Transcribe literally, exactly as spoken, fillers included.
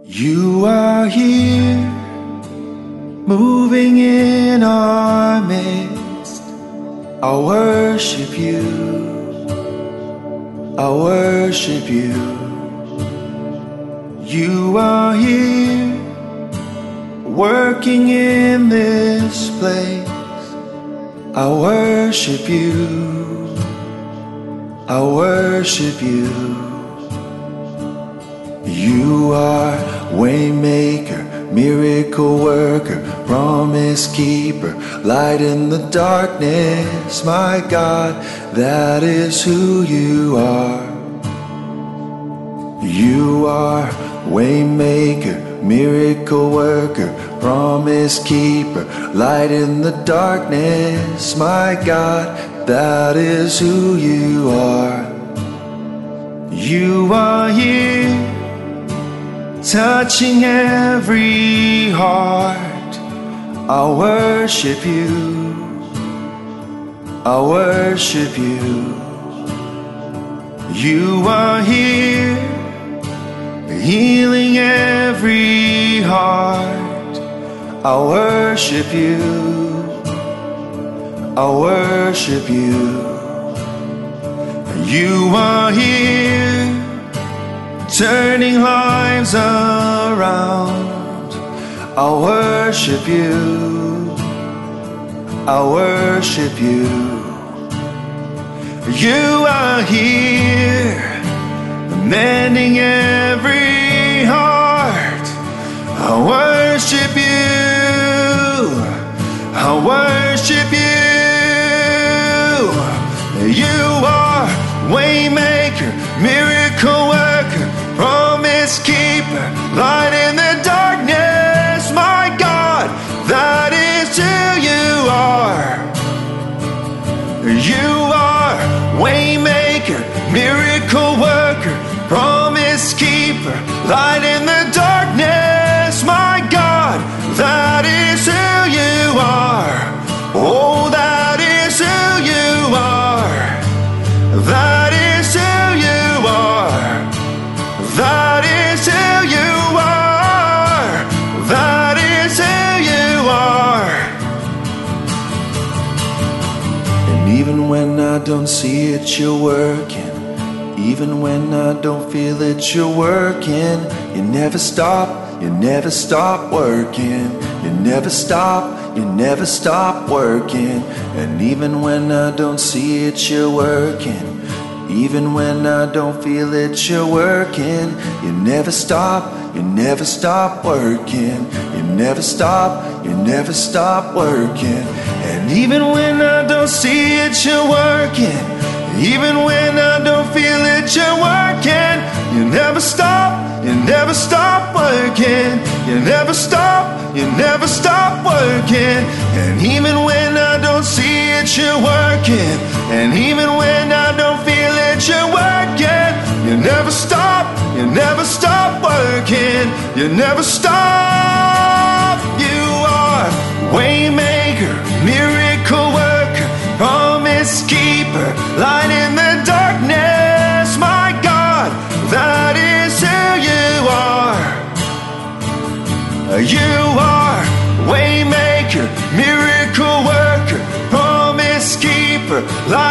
You are here, moving in our midst. I worship you, I worship you. You are here, working in this place. I worship you, I worship you. You are waymaker, miracle worker, promise keeper, light in the darkness. My God, that is who you are. You are waymaker, miracle worker, promise keeper, light in the darkness. My God, that is who you are. You are here, touching every heart. I worship you, I worship you. You are here, healing every heart. I worship you, I worship you. You are here, turning lives around. I worship you, I worship you. You are here, mending every heart. I worship you, I worship you. You are waymaker, miracle worker, promise keeper, light in the darkness. My God, that is who you are. You are waymaker, miracle worker, promise keeper, light in the darkness. My God, that is who you are. Oh, that is who you are. That is who you are. That is who you are. That is who you are. And even when I don't see it, you're working. Even when I don't feel it, you're working. You never stop, you never stop working. You never stop, you never stop working. And even when I don't see it, you're working. Even when I don't feel it, you're working. You never stop, you never stop working. You never stop, you never stop working. And even when I don't see it, you're working. Even when I don't feel it, you're working. You never stop, you never stop working. You never stop, you never stop working. And even when I don't see it, you're working. And even when I don't feel it, you're working. You never stop, you never stop working. You never stop. You are waymaker, miracle worker, promise keeper, light in the darkness. My God, that is who you are. You are waymaker, miracle worker, promise keeper, light